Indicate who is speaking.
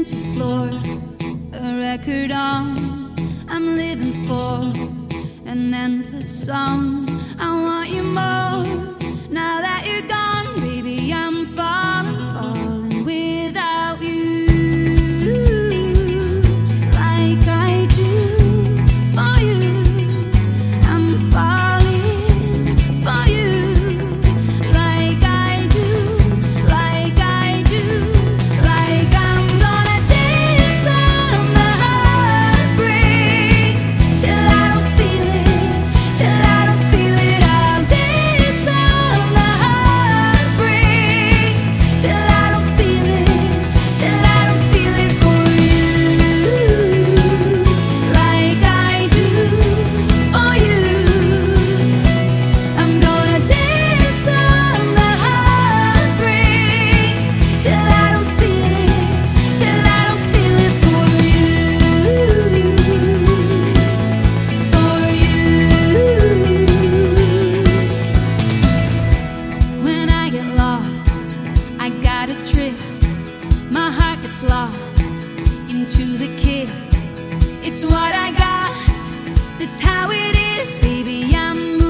Speaker 1: empty floor, a record on. I'm living for an endless song. I want you more. Now that you're gone, baby, I'm falling, falling without you, like I do for you. I'm falling for you, like I do, like I do, like I'm gonna dance on the heartbreak till I don't feel it, till I don't feel it. I'll dance on the heartbreak till I don't feel it, till I don't feel it for you, like I do for you. I'm gonna dance on the heartbreak till I don't feel it, till I don't feel it for you, for you. When I get lost, I got a trip. My heart gets lost into the kid. It's what I got, that's how it is, baby. I'm